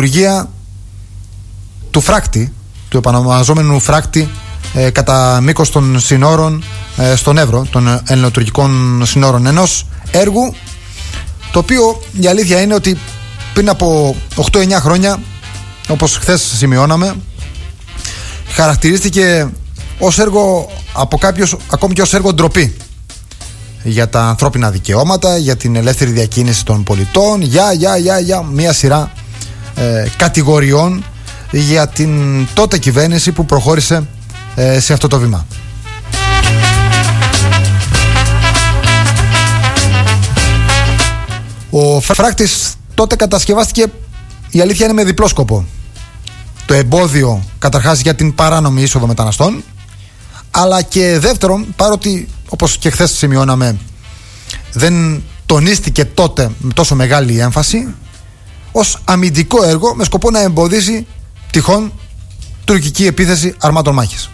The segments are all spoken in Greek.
δημιουργία του φράκτη, του επανομαζόμενου φράκτη κατά μήκος των συνόρων στον Εύρο, των ελληνοτουρκικών συνόρων, ενός έργου το οποίο η αλήθεια είναι ότι πριν από 8-9 χρόνια, όπως χθες σημειώναμε, χαρακτηρίστηκε ως έργο από κάποιους ακόμη και ως έργο ντροπή για τα ανθρώπινα δικαιώματα, για την ελεύθερη διακίνηση των πολιτών, για μια σειρά κατηγοριών για την τότε κυβέρνηση που προχώρησε σε αυτό το βήμα. Ο φράκτης τότε κατασκευάστηκε, η αλήθεια είναι, με διπλό σκοπό. Το εμπόδιο καταρχάς για την παράνομη είσοδο μεταναστών, αλλά και δεύτερον, παρότι όπως και χθες σημειώναμε δεν τονίστηκε τότε με τόσο μεγάλη έμφαση, ως αμυντικό έργο με σκοπό να εμποδίσει τυχόν τουρκική επίθεση αρμάτων μάχης.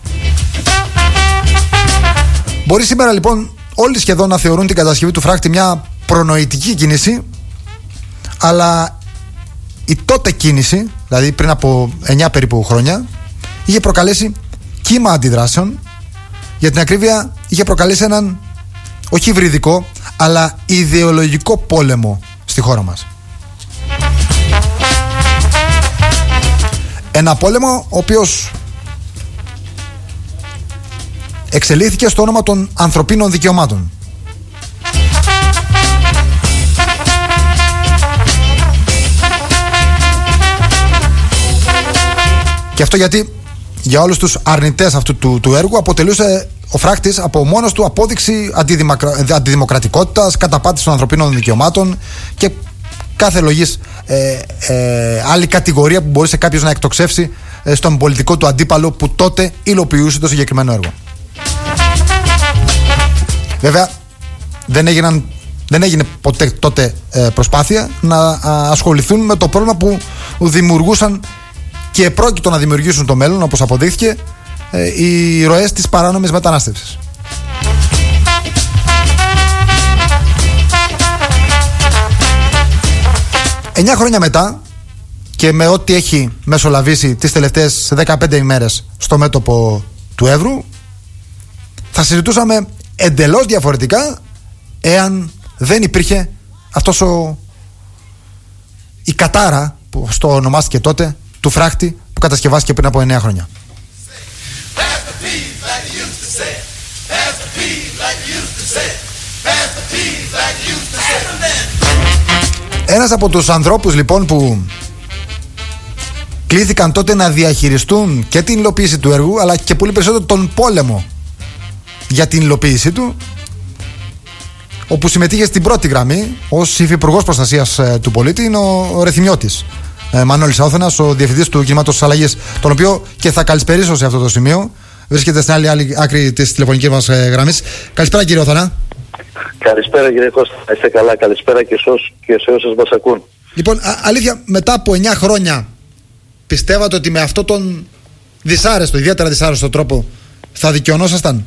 Μπορεί σήμερα λοιπόν όλοι σχεδόν να θεωρούν την κατασκευή του φράκτη μια προνοητική κίνηση, αλλά η τότε κίνηση, δηλαδή πριν από 9 περίπου χρόνια, είχε προκαλέσει κύμα αντιδράσεων. Για την ακρίβεια, είχε προκαλέσει έναν όχι υβριδικό αλλά ιδεολογικό πόλεμο στη χώρα μας. Ένα πόλεμο ο οποίος εξελίχθηκε στο όνομα των ανθρωπίνων δικαιωμάτων. Και αυτό γιατί για όλους τους αρνητές αυτού του έργου αποτελούσε ο φράκτης από μόνος του απόδειξη αντιδημοκρατικότητας, καταπάτηση των ανθρωπίνων δικαιωμάτων και κάθε λογής άλλη κατηγορία που μπορούσε κάποιος να εκτοξεύσει στον πολιτικό του αντίπαλο που τότε υλοποιούσε το συγκεκριμένο έργο. Βέβαια δεν έγινε ποτέ τότε προσπάθεια να ασχοληθούν με το πρόβλημα που δημιουργούσαν και πρόκειτο να δημιουργήσουν το μέλλον, όπως αποδείχθηκε, οι ροές της παράνομης μετανάστευσης. Εννιά χρόνια μετά και με ό,τι έχει μεσολαβήσει τις τελευταίες 15 ημέρες στο μέτωπο του Εύρου, θα συζητούσαμε εντελώς διαφορετικά εάν δεν υπήρχε αυτός η κατάρα που στο ονομάστηκε τότε του φράχτη που κατασκευάστηκε πριν από 9 χρόνια. Ένας από τους ανθρώπους λοιπόν που κλήθηκαν τότε να διαχειριστούν και την υλοποίηση του έργου αλλά και πολύ περισσότερο τον πόλεμο για την υλοποίησή του, όπου συμμετείχε στην πρώτη γραμμή ως υφυπουργός προστασίας του πολίτη, είναι ο Ρεθυμιώτης Μανώλης Άουθενας, ο διευθυντής του κινήματος Αλλαγής, τον οποίο και θα καλησπερίσω σε αυτό το σημείο. Βρίσκεται στην άλλη άκρη της τηλεφωνικής μας γραμμής. Καλησπέρα κύριε Όθωνα. Καλησπέρα κύριε Κώστα, είστε καλά? Καλησπέρα και σε όσους μας ακούν. Λοιπόν, αλήθεια, μετά από 9 χρόνια πιστεύατε ότι με αυτόν τον δυσάρεστο, ιδιαίτερα δυσάρεστο τρόπο θα δικαιωνόσασταν?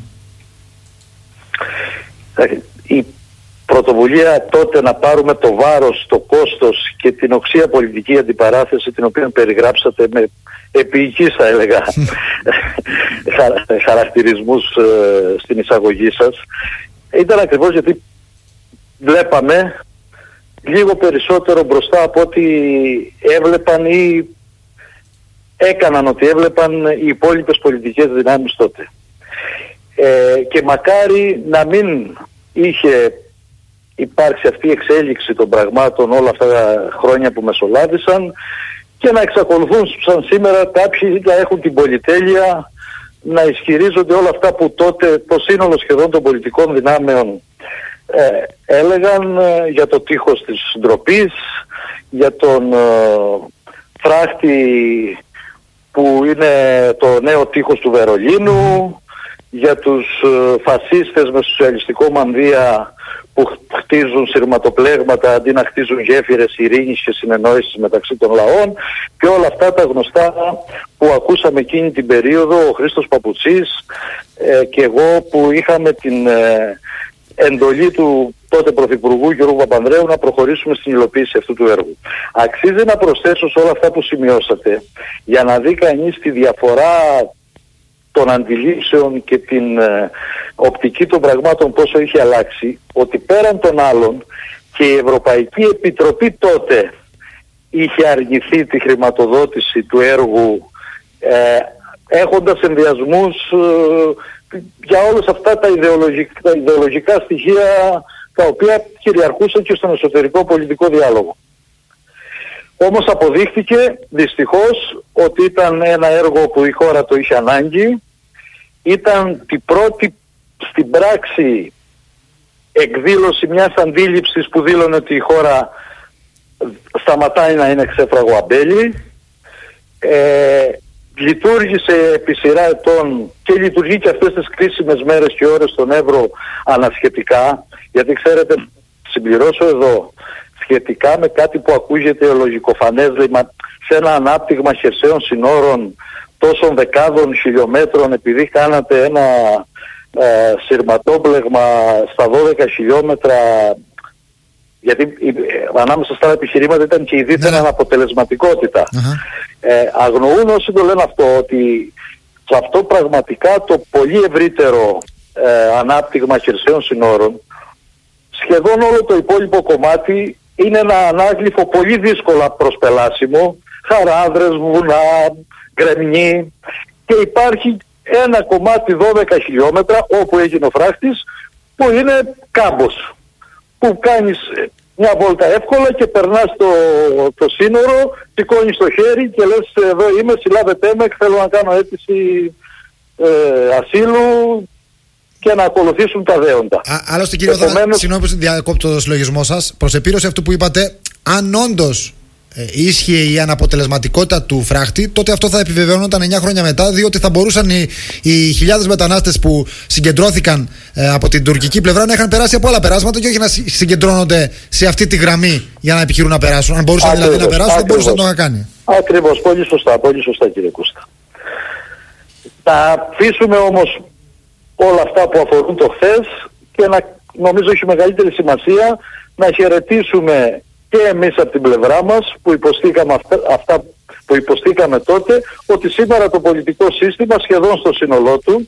Η πρωτοβουλία τότε να πάρουμε το βάρος, το κόστος και την οξία πολιτική αντιπαράθεση, την οποία περιγράψατε με επίοικης, θα έλεγα, χαρακτηρισμούς στην εισαγωγή σας, ήταν ακριβώς γιατί βλέπαμε λίγο περισσότερο μπροστά από ό,τι έβλεπαν ή έκαναν ότι έβλεπαν οι υπόλοιπες πολιτικές δυνάμεις τότε. Και μακάρι να μην είχε υπάρξει αυτή η εξέλιξη των πραγμάτων όλα αυτά τα χρόνια που μεσολάβησαν και να εξακολουθούν σαν σήμερα κάποιοι να έχουν την πολυτέλεια να ισχυρίζονται όλα αυτά που τότε το σύνολο σχεδόν των πολιτικών δυνάμεων έλεγαν για το τείχος της ντροπής, για τον φράχτη που είναι το νέο τείχος του Βερολίνου, για τους φασίστες με σοσιαλιστικό μανδύα που χτίζουν σειρματοπλέγματα αντί να χτίζουν γέφυρες ειρήνης και συνεννόησης μεταξύ των λαών, και όλα αυτά τα γνωστά που ακούσαμε εκείνη την περίοδο, ο Χρήστος Παπουτσής και εγώ, που είχαμε την εντολή του τότε Πρωθυπουργού κ. Παπανδρέου να προχωρήσουμε στην υλοποίηση αυτού του έργου. Αξίζει να προσθέσω σε όλα αυτά που σημειώσατε, για να δει κανείς τη διαφορά των αντιλήψεων και την οπτική των πραγμάτων πόσο είχε αλλάξει, ότι πέραν των άλλων και η Ευρωπαϊκή Επιτροπή τότε είχε αρνηθεί τη χρηματοδότηση του έργου, έχοντας ενδιασμούς για όλες αυτά τα ιδεολογικά στοιχεία τα οποία κυριαρχούσαν και στον εσωτερικό πολιτικό διάλογο. Όμως αποδείχθηκε δυστυχώς ότι ήταν ένα έργο που η χώρα το είχε ανάγκη, ήταν την πρώτη στην πράξη εκδήλωση μιας αντίληψης που δήλωνε ότι η χώρα σταματάει να είναι ξέφραγο αμπέλι. Λειτουργήσε επί σειρά ετών και λειτουργεί και αυτές τις κρίσιμες μέρες και ώρες στον Εύρο ανασχετικά, γιατί ξέρετε, συμπληρώσω εδώ, σχετικά με κάτι που ακούγεται λογικοφανές, σε ένα ανάπτυγμα χερσαίων συνόρων τόσων δεκάδων χιλιόμετρων, επειδή κάνατε ένα σειρματόπλεγμα στα 12 χιλιόμετρα, γιατί ανάμεσα στα επιχειρήματα ήταν και η δίθεν αναποτελεσματικότητα. Αγνοούν όσοι το λένε αυτό, ότι σε αυτό πραγματικά το πολύ ευρύτερο ανάπτυγμα χερσαίων συνόρων, σχεδόν όλο το υπόλοιπο κομμάτι είναι ένα ανάγλυφο πολύ δύσκολα προσπελάσιμο, χαράδρες, βουνά, γκρεμνί, και υπάρχει ένα κομμάτι 12 χιλιόμετρα όπου έγινε ο φράχτης, που είναι κάμπος, που κάνεις μια βόλτα εύκολα και περνάς το σύνορο, σηκώνεις το χέρι και λες εδώ είμαι, συλλάβετε με, θέλω να κάνω αίτηση ασύλου και να ακολουθήσουν τα δέοντα. Άλλωστε κύριε Οδωρά, συγγνώμη που διακόπτω το συλλογισμό σας, προς επίρρωση αυτού που είπατε, αν όντως ίσχυε η αναποτελεσματικότητα του φράχτη, τότε αυτό θα επιβεβαιώνονταν 9 χρόνια μετά, διότι θα μπορούσαν οι χιλιάδες μετανάστες που συγκεντρώθηκαν από την τουρκική πλευρά να είχαν περάσει από άλλα περάσματα και όχι να συγκεντρώνονται σε αυτή τη γραμμή για να επιχειρούν να περάσουν. Αν μπορούσαν δηλαδή να περάσουν, δεν μπορούσαν να το είχαν κάνει. Ακριβώς, πολύ σωστά κύριε Κούστα. Να αφήσουμε όμως όλα αυτά που αφορούν το χθες και νομίζω έχει μεγαλύτερη σημασία να χαιρετήσουμε και εμείς από την πλευρά μας που υποστήκαμε αυτά που υποστήκαμε τότε, ότι σήμερα το πολιτικό σύστημα σχεδόν στο σύνολό του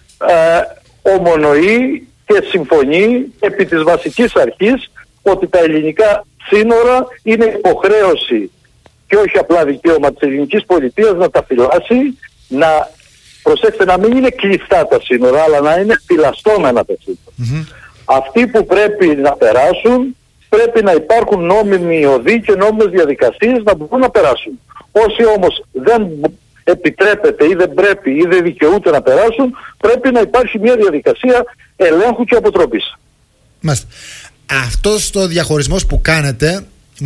ομονοεί και συμφωνεί επί της βασικής αρχής ότι τα ελληνικά σύνορα είναι υποχρέωση και όχι απλά δικαίωμα της ελληνικής πολιτείας να τα φυλάσει, προσέξτε, να μην είναι κλειστά τα σύνορα, αλλά να είναι φυλαστώμενα τα σύνορα. Αυτοί που πρέπει να περάσουν, πρέπει να υπάρχουν νόμιμοι οδοί και νόμιμες διαδικασίες να μπορούν να περάσουν. Όσοι όμως δεν επιτρέπεται ή δεν πρέπει ή δεν δικαιούται να περάσουν, πρέπει να υπάρχει μια διαδικασία ελέγχου και αποτροπής. Μάλιστα. Αυτός το διαχωρισμός που κάνετε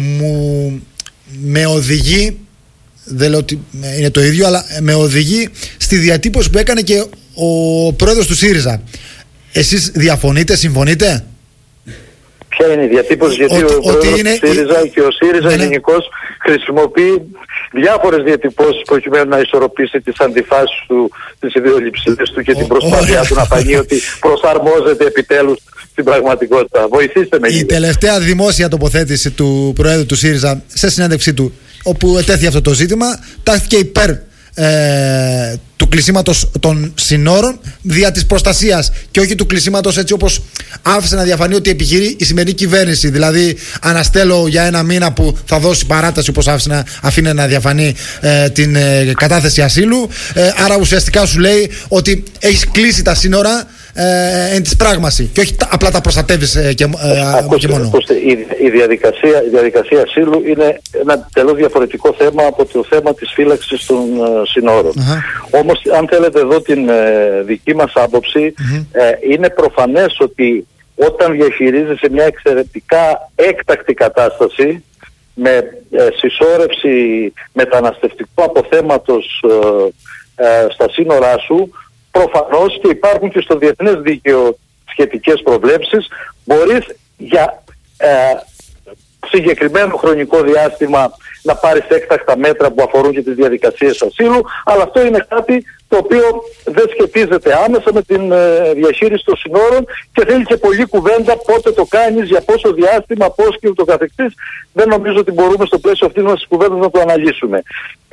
με οδηγεί, δεν λέω ότι είναι το ίδιο, αλλά με οδηγεί στη διατύπωση που έκανε και ο πρόεδρος του ΣΥΡΙΖΑ. Εσείς διαφωνείτε, συμφωνείτε? Ποια είναι η διατύπωση? Γιατί ο πρόεδρος του ΣΥΡΙΖΑ και ο ΣΥΡΙΖΑ γενικώς χρησιμοποιεί διάφορες διατυπώσεις προκειμένου να ισορροπήσει τις αντιφάσεις του, τις ιδεολειψίες του και την προσπάθειά του να φανεί ότι προσαρμόζεται επιτέλους στην πραγματικότητα. Βοηθήστε με. Η τελευταία δημόσια τοποθέτηση του Προέδρου του ΣΥΡΙΖΑ σε συνέντευξή του, όπου ετέθη αυτό το ζήτημα, τάχθηκε υπέρ του κλεισίματος των συνόρων δια της προστασίας και όχι του κλεισίματος έτσι όπως άφησε να διαφανεί ότι επιχειρεί η σημερινή κυβέρνηση. Δηλαδή, αναστέλω για ένα μήνα που θα δώσει παράταση, όπως αφήνει να διαφανεί την κατάθεση ασύλου. Άρα ουσιαστικά σου λέει ότι έχεις κλείσει τα σύνορα εν της πράγμαση και όχι απλά τα προστατεύεις και μόνο. Η διαδικασία ασύλου είναι ένα τελώς διαφορετικό θέμα από το θέμα της φύλαξης των συνόρων. Όμως αν θέλετε εδώ την δική μας άποψη, είναι προφανές ότι όταν διαχειρίζεσαι μια εξαιρετικά έκτακτη κατάσταση με συσσόρευση μεταναστευτικού αποθέματος στα σύνορά σου, προφανώς και υπάρχουν και στο διεθνές δίκαιο σχετικές προβλέψεις, μπορείς για συγκεκριμένο χρονικό διάστημα να πάρεις έκτακτα μέτρα που αφορούν και τις διαδικασίες ασύλου, αλλά αυτό είναι κάτι το οποίο δεν σχετίζεται άμεσα με την διαχείριση των συνόρων και θέλει και πολλή κουβέντα πότε το κάνεις, για πόσο διάστημα, πώς και ούτω καθεξής. Δεν νομίζω ότι μπορούμε στο πλαίσιο αυτής μας της κουβέντας να το αναλύσουμε.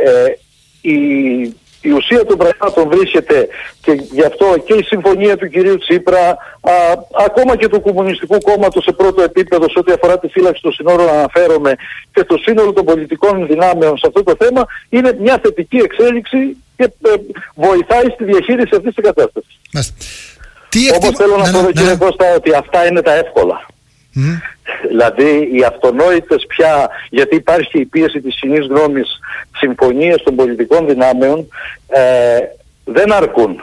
Η ουσία των πραγμάτων βρίσκεται, και γι' αυτό και η συμφωνία του κυρίου Τσίπρα, ακόμα και του Κομμουνιστικού Κόμματος σε πρώτο επίπεδο σε ό,τι αφορά τη φύλαξη των συνόρων αναφέρομαι, και το σύνολο των πολιτικών δυνάμεων σε αυτό το θέμα, είναι μια θετική εξέλιξη και βοηθάει στη διαχείριση αυτής της κατάστασης. Όπως θέλω να πω, κύριε Κώστα, ότι αυτά είναι τα εύκολα. Δηλαδή οι αυτονόητες πια, γιατί υπάρχει η πίεση της κοινής γνώμης, συμφωνίες των πολιτικών δυνάμεων δεν αρκούν.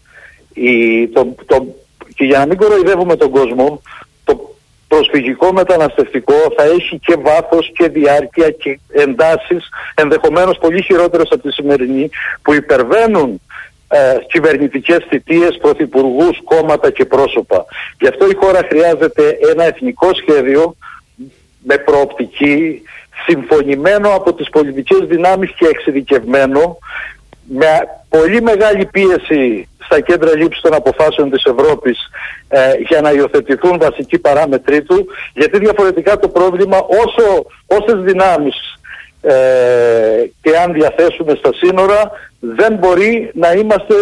Και για να μην κοροϊδεύουμε τον κόσμο, το προσφυγικό μεταναστευτικό θα έχει και βάθος και διάρκεια και εντάσεις, ενδεχομένως πολύ χειρότερες από τη σημερινή, που υπερβαίνουν κυβερνητικές θητείες, πρωθυπουργούς, κόμματα και πρόσωπα. Γι' αυτό η χώρα χρειάζεται ένα εθνικό σχέδιο με προοπτική, συμφωνημένο από τις πολιτικές δυνάμεις και εξειδικευμένο, με πολύ μεγάλη πίεση στα κέντρα λήψης των αποφάσεων της Ευρώπης για να υιοθετηθούν βασικοί παράμετροι του, γιατί διαφορετικά το πρόβλημα, όσες δυνάμεις και αν διαθέσουμε στα σύνορα, δεν μπορεί να είμαστε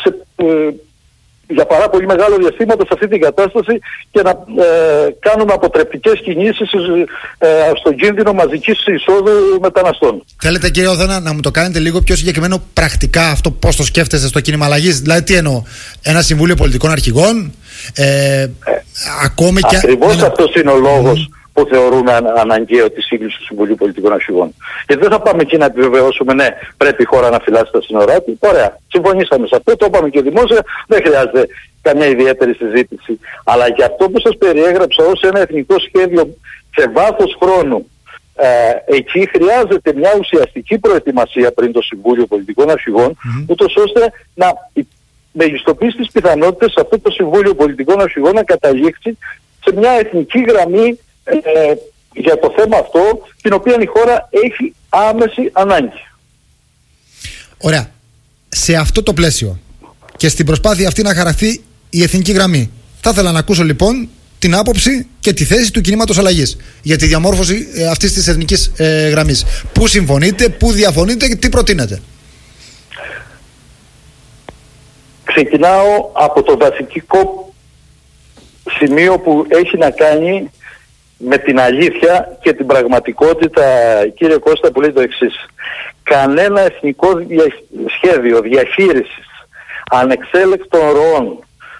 για πάρα πολύ μεγάλο διαστήματα σε αυτή την κατάσταση και να κάνουμε αποτρεπτικές κινήσεις στον κίνδυνο μαζικής εισόδου μεταναστών. Θέλετε, κύριε Οδόνα, να μου το κάνετε λίγο πιο συγκεκριμένο πρακτικά αυτό, πώς το σκέφτεστε στο κίνημα αλλαγής? Δηλαδή τι εννοώ, ένα Συμβούλιο Πολιτικών Αρχηγών, ακόμη και... Ακριβώς αυτός είναι ο λόγος που θεωρούμε αναγκαίο τη σύγκληση του Συμβουλίου Πολιτικών Αρχηγών. Γιατί δεν θα πάμε εκεί να επιβεβαιώσουμε, ναι, πρέπει η χώρα να φυλάσει τα σύνορά του. Ωραία, συμφωνήσαμε σε αυτό, το είπαμε και δημόσια, δεν χρειάζεται καμιά ιδιαίτερη συζήτηση. Αλλά για αυτό που σας περιέγραψα ως ένα εθνικό σχέδιο σε βάθος χρόνου, εκεί χρειάζεται μια ουσιαστική προετοιμασία πριν το Συμβούλιο Πολιτικών Αρχηγών, ούτως ώστε να μεγιστοποιήσει τις πιθανότητες αυτό το Συμβούλιο Πολιτικών Αρχηγών να καταλήξει σε μια εθνική γραμμή για το θέμα αυτό, την οποία η χώρα έχει άμεση ανάγκη. Ωραία. Σε αυτό το πλαίσιο και στην προσπάθεια αυτή να χαραχθεί η εθνική γραμμή, θα ήθελα να ακούσω λοιπόν την άποψη και τη θέση του κινήματος αλλαγής για τη διαμόρφωση αυτής της εθνικής γραμμής. Πού συμφωνείτε, πού διαφωνείτε και τι προτείνετε? Ξεκινάω από το βασικό σημείο που έχει να κάνει με την αλήθεια και την πραγματικότητα, κύριε Κώστα, που λέει το εξής. Κανένα εθνικό σχέδιο διαχείρισης ανεξέλεκτων ροών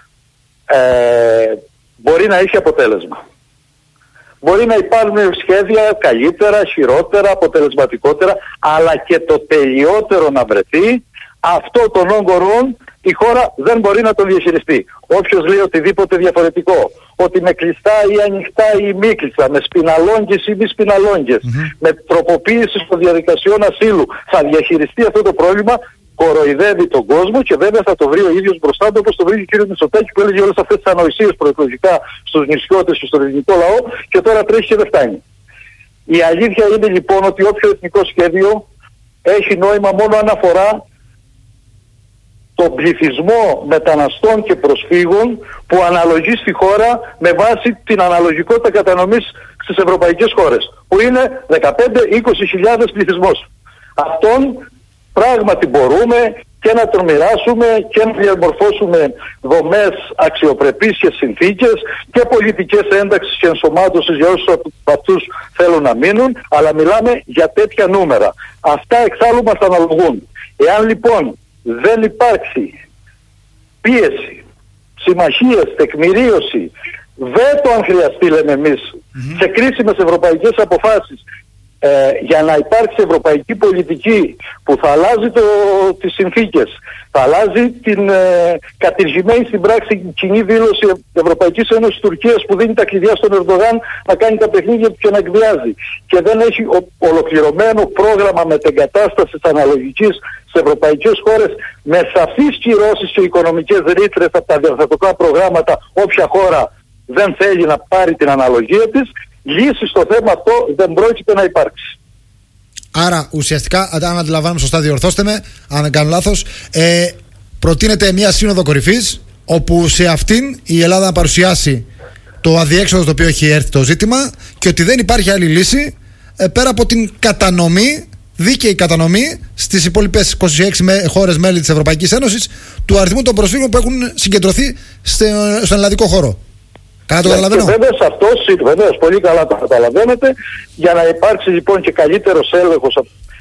μπορεί να έχει αποτέλεσμα. Μπορεί να υπάρχουν σχέδια καλύτερα, χειρότερα, αποτελεσματικότερα, αλλά και το τελειότερο να βρεθεί, αυτό των όγκων ροών η χώρα δεν μπορεί να το διαχειριστεί. Όποιος λέει οτιδήποτε διαφορετικό, ότι με κλειστά ή ανοιχτά ή μη κλειστά, με σπιναλόγγες ή μη σπιναλόγγες, με τροποποίηση των διαδικασιών ασύλου θα διαχειριστεί αυτό το πρόβλημα, κοροϊδεύει τον κόσμο και βέβαια θα το βρει ο ίδιος μπροστά του, όπως το βρήκε ο κ. Μητσοτάκης που έλεγε όλες αυτές τις ανοησίες προεκλογικά στους νησιώτες και στον ελληνικό λαό και τώρα τρέχει και δεν φτάνει. Η αλήθεια είναι λοιπόν ότι όποιο εθνικό σχέδιο έχει νόημα μόνο αν αφορά τον πληθυσμό μεταναστών και προσφύγων που αναλογεί στη χώρα με βάση την αναλογικότητα κατανομής στις ευρωπαϊκές χώρες, που είναι 15-20 χιλιάδες πληθυσμός. Αυτόν πράγματι μπορούμε και να τον μοιράσουμε και να διαμορφώσουμε δομές αξιοπρεπείς και συνθήκες και πολιτικές ένταξης και ενσωμάτωσης για όσους από αυτούς θέλουν να μείνουν, αλλά μιλάμε για τέτοια νούμερα. Αυτά εξάλλου μας αναλογούν. Εάν λοιπόν δεν υπάρξει πίεση, συμμαχίες, τεκμηρίωση, βέτο αν χρειαστεί λέμε εμείς, σε κρίσιμες ευρωπαϊκές αποφάσεις, για να υπάρξει ευρωπαϊκή πολιτική που θα αλλάζει τις συνθήκες, θα αλλάζει την κατηργημένη στην πράξη κοινή δήλωση Ευρωπαϊκής Ένωσης Τουρκίας που δίνει τα κλειδιά στον Ερντογάν να κάνει τα παιχνίδια του και να εκβιάζει, και δεν έχει ολοκληρωμένο πρόγραμμα μετεγκατάστασης αναλογικής σε ευρωπαϊκές χώρες με σαφείς κυρώσεις και οικονομικές ρήτρες από τα διαρθρωτικά προγράμματα όποια χώρα δεν θέλει να πάρει την αναλογία της, λύση στο θέμα αυτό δεν πρόκειται να υπάρξει. Άρα ουσιαστικά, αν αντιλαμβάνομαι σωστά, διορθώστε με αν δεν κάνω λάθος, προτείνεται μια σύνοδο κορυφής, όπου σε αυτήν η Ελλάδα να παρουσιάσει το αδιέξοδο στο οποίο έχει έρθει το ζήτημα και ότι δεν υπάρχει άλλη λύση πέρα από την κατανομή, δίκαιη κατανομή στις υπόλοιπες 26 χώρες μέλη της Ευρωπαϊκής Ένωσης του αριθμού των προσφύγων που έχουν συγκεντρωθεί στον ελλαδικό χώρο. Καλά το καταλαβαίνω. Βεβαίως, πολύ καλά το καταλαβαίνετε. Για να υπάρξει λοιπόν και καλύτερος έλεγχος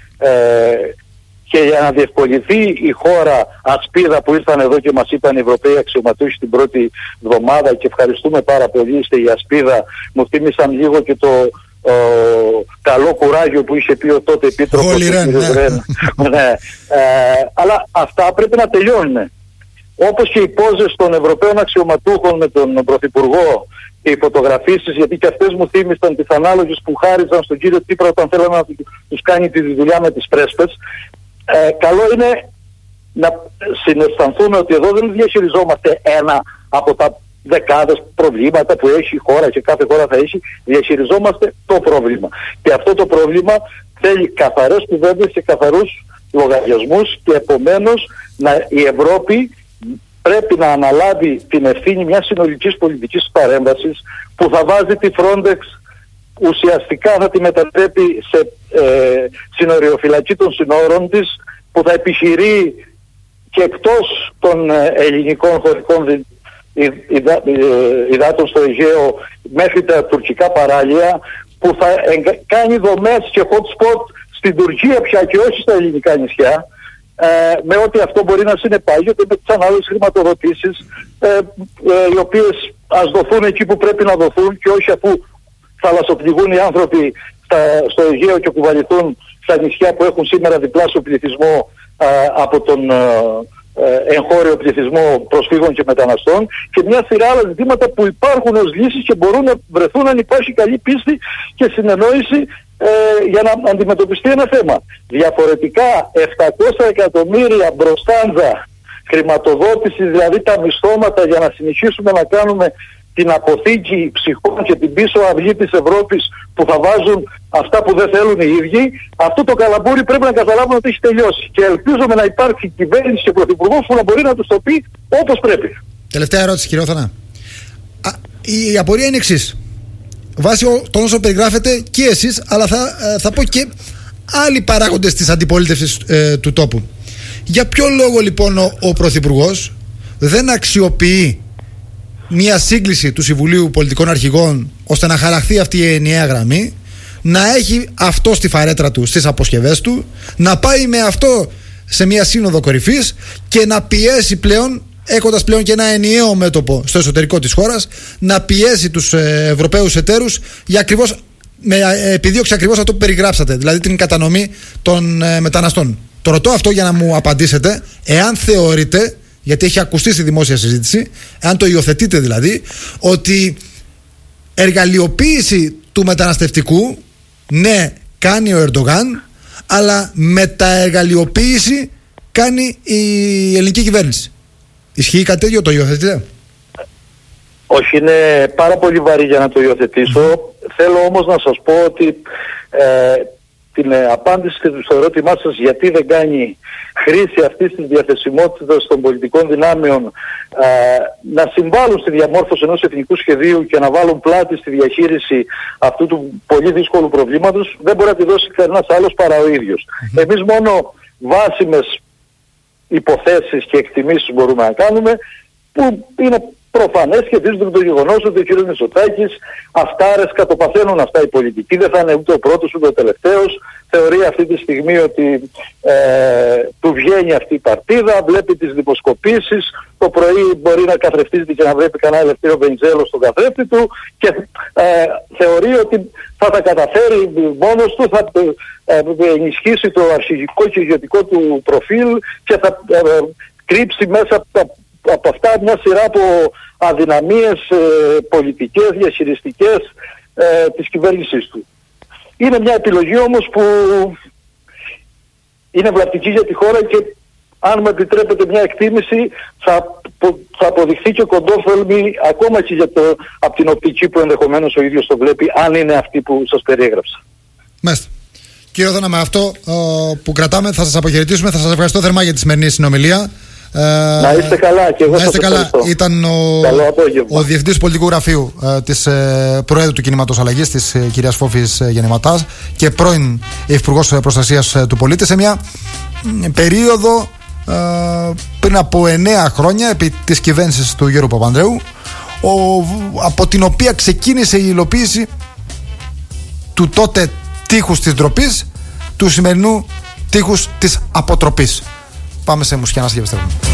και για να διευκολυνθεί η χώρα ασπίδα που ήρθαν εδώ και μας είπαν οι Ευρωπαίοι αξιωματούχοι την πρώτη εβδομάδα, και ευχαριστούμε πάρα πολύ, είστε η ασπίδα. Μου θύμισαν λίγο και το καλό κουράγιο που είχε πει ο τότε επίτροπος ναι. Αλλά αυτά πρέπει να τελειώνουν. Όπως και οι πόζες των Ευρωπαίων αξιωματούχων με τον Πρωθυπουργό και οι φωτογραφίσεις, γιατί και αυτές μου θύμισαν τις ανάλογες που χάριζαν στον κύριο Τσίπρα όταν θέλανε να τους κάνει τη δουλειά με τις πρέσπες. Καλό είναι να συναισθανθούμε ότι εδώ δεν διαχειριζόμαστε ένα από τα δεκάδες προβλήματα που έχει η χώρα και κάθε χώρα θα έχει. Διαχειριζόμαστε το πρόβλημα. Και αυτό το πρόβλημα θέλει καθαρές κουβέντες και καθαρούς λογαριασμούς, και επομένως η Ευρώπη πρέπει να αναλάβει την ευθύνη μιας συνολικής πολιτικής παρέμβασης που θα βάζει τη Frontex, ουσιαστικά θα τη μετατρέπει σε συνοριοφυλακή των συνόρων της, που θα επιχειρεί και εκτός των ελληνικών χωρικών υδάτων στο Αιγαίο μέχρι τα τουρκικά παράλια, που θα κάνει δομές και hot spot στην Τουρκία πια και όχι στα ελληνικά νησιά, με ό,τι αυτό μπορεί να συνεπάγεται, με τις ανάλογες χρηματοδοτήσεις, οι οποίες ας δοθούν εκεί που πρέπει να δοθούν και όχι αφού θαλασσοπληγούν οι άνθρωποι στο Αιγαίο και κουβαληθούν στα νησιά που έχουν σήμερα διπλάσιο πληθυσμό από τον εγχώριο πληθυσμό προσφύγων και μεταναστών, και μια σειρά άλλα ζητήματα που υπάρχουν ως λύσεις και μπορούν να βρεθούν αν υπάρχει καλή πίστη και συνεννόηση για να αντιμετωπιστεί ένα θέμα. Διαφορετικά 700 εκατομμύρια μπροστάντζα χρηματοδότηση, δηλαδή τα μισθώματα για να συνεχίσουμε να κάνουμε την αποθήκη ψυχών και την πίσω αυλή της Ευρώπης που θα βάζουν αυτά που δεν θέλουν οι ίδιοι, αυτό το καλαμπούρι πρέπει να καταλάβουν ότι έχει τελειώσει. Και ελπίζουμε να υπάρξει κυβέρνηση και πρωθυπουργός που να μπορεί να τους το πει όπως πρέπει. Τελευταία ερώτηση, κύριε Όθανα. Η απορία είναι εξής. Βάσει των όσων περιγράφετε και εσείς, αλλά θα πω και άλλοι παράγοντες της αντιπολίτευσης του τόπου. Για ποιο λόγο λοιπόν ο Πρωθυπουργός δεν αξιοποιεί μια σύγκληση του Συμβουλίου Πολιτικών Αρχηγών ώστε να χαραχθεί αυτή η ενιαία γραμμή, να έχει αυτό στη φαρέτρα του στις αποσκευές του, να πάει με αυτό σε μια σύνοδο κορυφής και να πιέσει πλέον, έχοντας πλέον και ένα ενιαίο μέτωπο στο εσωτερικό της χώρας, να πιέσει τους Ευρωπαίους εταίρους για ακριβώς, με επιδίωξη ακριβώς αυτό που περιγράψατε, δηλαδή την κατανομή των μεταναστών. Το ρωτώ αυτό για να μου απαντήσετε, εάν θεωρείτε, γιατί έχει ακουστεί στη δημόσια συζήτηση, εάν το υιοθετείτε δηλαδή, ότι εργαλειοποίηση του μεταναστευτικού, ναι, κάνει ο Ερντογάν, αλλά μεταεργαλειοποίηση κάνει η ελληνική κυβέρνηση. Ισχύει κάτι τέτοιο, το υιοθετείτε? Όχι, είναι πάρα πολύ βαρύ για να το υιοθετήσω. Θέλω όμως να σας πω ότι την απάντηση στο ερώτημά σας γιατί δεν κάνει χρήση αυτής της διαθεσιμότητας των πολιτικών δυνάμεων να συμβάλλουν στη διαμόρφωση ενός εθνικού σχεδίου και να βάλουν πλάτη στη διαχείριση αυτού του πολύ δύσκολου προβλήματος, δεν μπορεί να τη δώσει κανένας άλλος παρά ο ίδιος. Εμείς μόνο βάσιμες υποθέσεις και εκτιμήσεις μπορούμε να κάνουμε, που είναι προφανές, σχετίζονται με το γεγονός ότι ο κ. Μητσοτάκης αυτάρεσκα το παθαίνουν αυτά οι πολιτικοί, δεν θα είναι ούτε ο πρώτος ούτε ο τελευταίος. Θεωρεί αυτή τη στιγμή ότι του βγαίνει αυτή η παρτίδα, βλέπει τις δημοσκοπήσεις, το πρωί μπορεί να καθρεφτίζεται και να βλέπει κανένα Ελευθέριο Βενιζέλο στον καθρέφτη του και θεωρεί ότι θα τα καταφέρει μόνος του, θα ενισχύσει το αρχηγικό και ηγετικό του προφίλ και θα κρύψει μέσα από αυτά μια σειρά από αδυναμίες πολιτικές, διαχειριστικές της κυβέρνησής του. Είναι μια επιλογή όμως που είναι βλαπτική για τη χώρα και αν μου επιτρέπετε μια εκτίμηση θα αποδειχθεί και κοντόφθαλμη ακόμα και από την οπτική που ενδεχομένως ο ίδιος το βλέπει, αν είναι αυτή που σας περιέγραψα. Μάλιστα. Κύριε Όθανα, με αυτό που κρατάμε θα σας αποχαιρετήσουμε. Θα σας ευχαριστώ θερμά για τη σημερινή συνομιλία. Να είστε καλά και εγώ σας ευχαριστώ. Ήταν ο Διευθυντής Πολιτικού Γραφείου της Προέδρου του Κινήματος Αλλαγής, της κυρίας Φόφης Γεννηματάς, και πρώην Υπουργός Προστασίας του Πολίτη, σε μια περίοδο πριν από 9 χρόνια επί της κυβέρνησης του Γιώργου Παπανδρέου, από την οποία ξεκίνησε η υλοποίηση του τότε τείχους της ντροπής, του σημερινού τείχους της αποτροπής. Πάμε σε μουσική ανάσκευη.